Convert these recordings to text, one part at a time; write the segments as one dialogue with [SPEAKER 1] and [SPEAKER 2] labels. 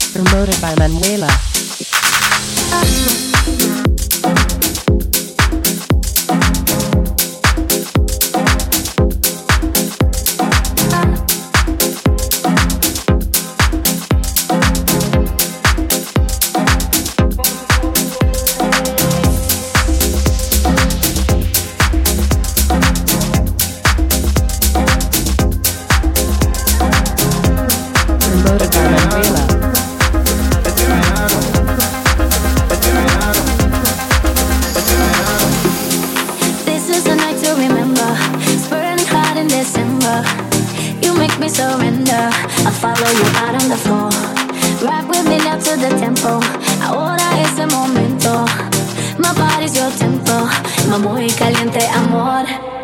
[SPEAKER 1] Promoted by Manuela.
[SPEAKER 2] Muy caliente amor.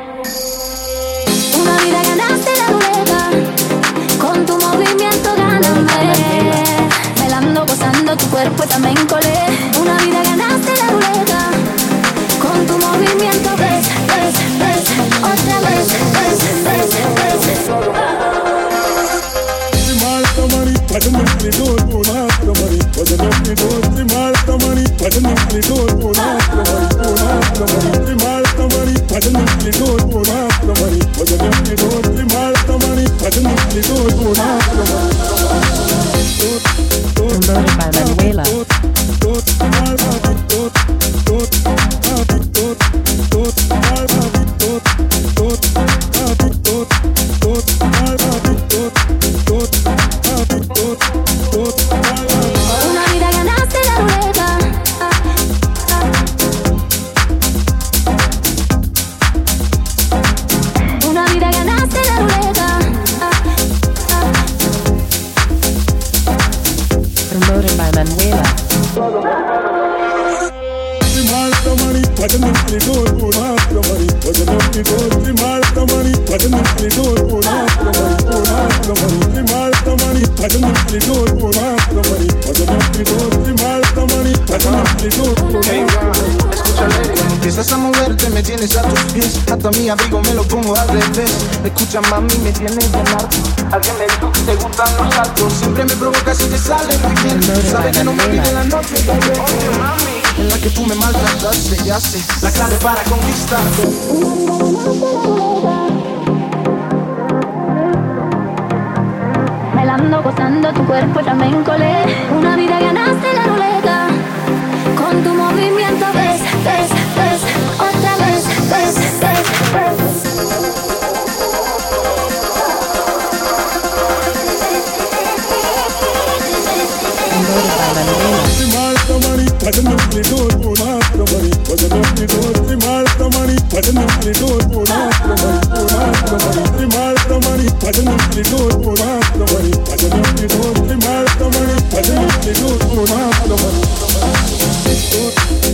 [SPEAKER 2] Una vida ganaste la ruleta, con tu movimiento gáname. Bailando, gozando, tu cuerpo también colé. Una vida ganaste la ruleta, con tu movimiento ves, otra vez,
[SPEAKER 1] Promoted by Manuela. Promoted by Manuela.
[SPEAKER 3] Empiezas a moverte, me tienes a tus pies. Hasta mi abrigo me lo pongo al revés. Escucha mami, me tienes de narco. Alguien me dijo que te gustan los saltos. Siempre me provocas y te sale muy bien. Sabes que no me olvide la noche que oye mami, en la que tú me maltrataste. Ya sé, la clave para conquistarte.
[SPEAKER 2] Bailando, gozando, tu cuerpo también colé. Una vida ganaste la ruleta, con tu movimiento ves, otra vez,
[SPEAKER 3] Promoted